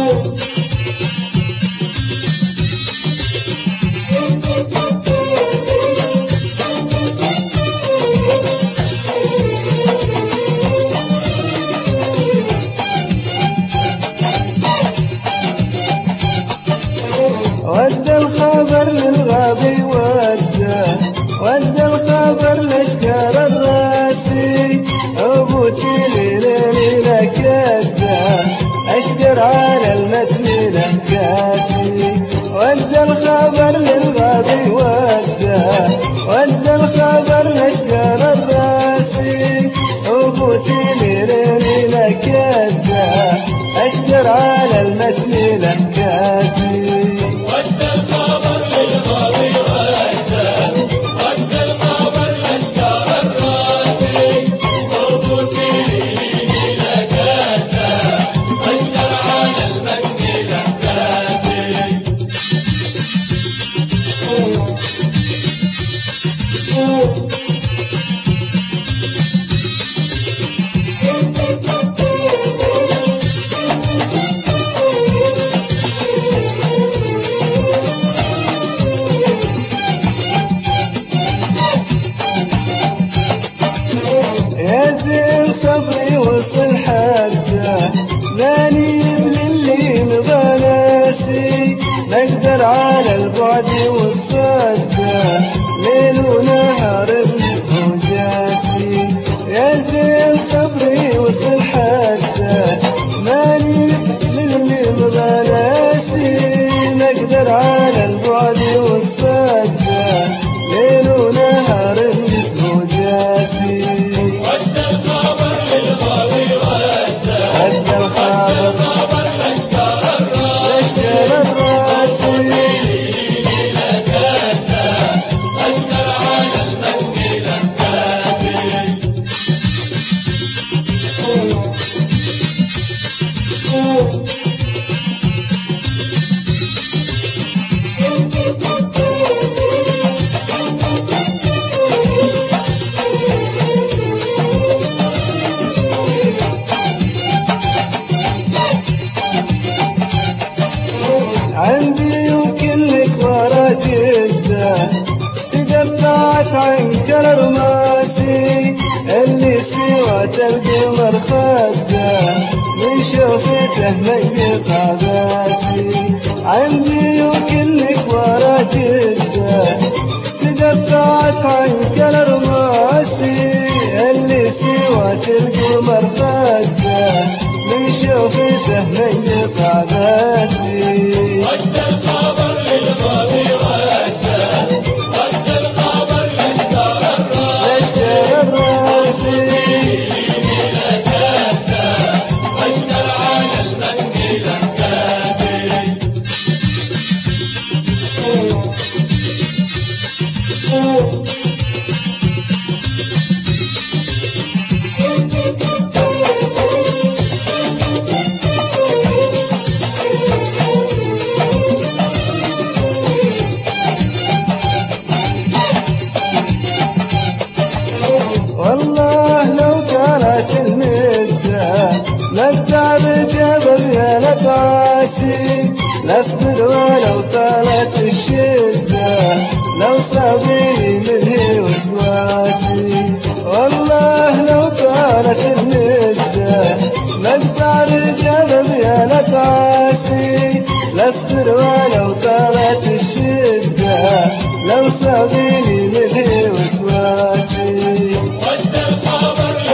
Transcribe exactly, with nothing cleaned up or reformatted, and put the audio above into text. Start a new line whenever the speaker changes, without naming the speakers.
ودى الخبر للغاضي ودى ودى الخبر لاشكال الراسي عبوتي ليلة كدى اشقر على المتن لكاسي ودى الخبر للغاضي ودى ودى الخبر لاشكال الراسي عبوتي ليلة كدى اشقر على المتن لكاسي يا زين صبري وصل حده لا نيب للي مضى ناسي نقدر على البعد والصده ليل ونهار النزه جاسي يا زين صبري وصل حده ما نيب للي مضى ناسي نقدر على البعد والصده ليل ونهار النزه جاسي عندي وكلك ورا جده تقطعت عنك الرماسي اللي سوات القمر خده من شوفته من قطع باسي عندي وكلك ورا جده تقطعت عنك الرماسي اللي سوات القمر خده من شوفته من قطع باسي
ودى الخبر للغاضي ودى ودى الخبر لاشكال الراسي ليلة كدى اشكر على المتن لكاسي
والله لو كانت المدة مدة بجبل يا نتعاسي نصبر ولو طالت الشدة لو صابني منه وسواسي والله لو كانت المدة مدة بجبل يا نتعاسي نصبر ولو طالت الشدة لو صابني منه وسواسي
ودى الخبر